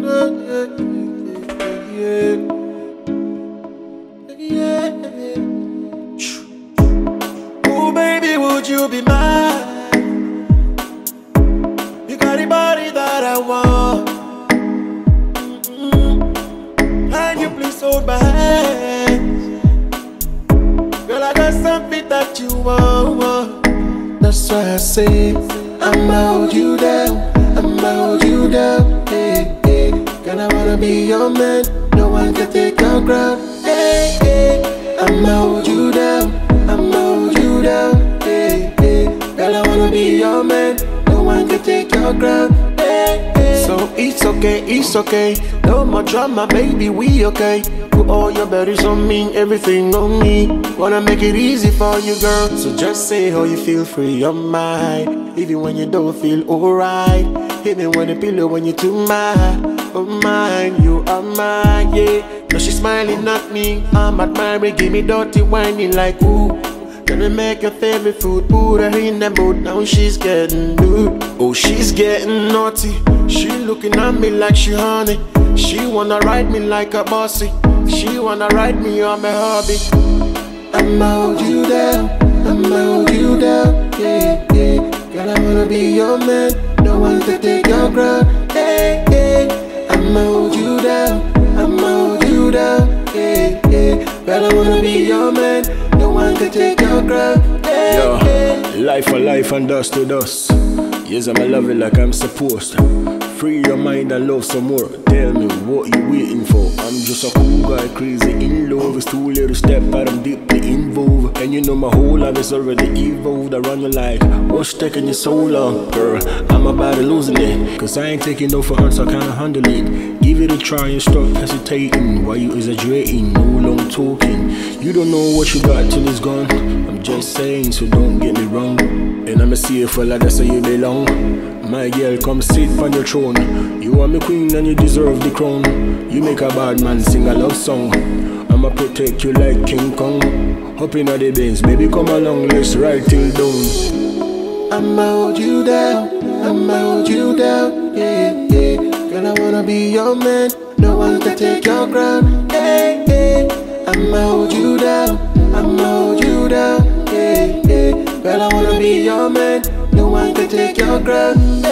Oh, baby, would you be mine? You got the body that I want. Can you please hold my hand? Girl, I got something that you want. That's why I say I'ma hold you down, I'ma hold you down. Hey, hey. Girl, I wanna be your man. No one can take your ground. Hey, hey. I'ma hold you down, I'ma hold you down. Hey, hey. Girl, I wanna be your man. No one can take your ground. Hey, hey. So it's okay. No more drama, baby, we okay. Put all your berries on me, everything on me. Wanna make it easy for you, girl. So just say how you feel, free your mind. Even when you don't feel alright. Hit me with a pillow when you're too mine. Oh mine, you are mine, yeah. Now she's smiling at me, I'm admiring. Give me dirty whining like ooh. Gonna make your favorite food, put her in the mood. Now she's getting nude. Oh, she's getting naughty. She looking at me like she honey. She wanna ride me like a bossy. She wanna ride me on my hobby. I'ma hold you down, I'ma hold you down. Yeah, yeah. Girl, I wanna be your man. No one can take your ground. Hey, hey. I'ma hold you down, I'ma hold you down. Yeah, yeah. Girl, I wanna be your man. No one can take your ground. Hey, yo, hey. life for life and dust to dust. Yes, I'ma love it like I'm supposed to. Free your mind and love some more. Tell me what you waiting for. I'm just a cool guy, crazy in love. It's too late to step out, I'm deeply involved. And you know my whole life is already evolved. I run you like, what's taking you so long, girl? I'm about to losing it, cause I ain't taking no for answer, I can't handle it. Give it a try and stop hesitating. Why you exaggerating, no long talking. You don't know what you got till it's gone. I'm just saying, so don't get me wrong. And I'ma see you fella, that's where you belong. My girl, come sit on your throne. You are my queen and you deserve the crown. You make a bad man sing a love song. I'ma protect you like King Kong. Hop in the Benz, baby come along, let's ride till dawn. I'ma hold you down, I'ma hold you down. Yeah, yeah. Girl, I wanna be your man. No one can take your ground. Hey, hey. I'ma hold you down, I'ma hold you down. Yeah, yeah. Girl, I wanna be your man. No one can take your ground.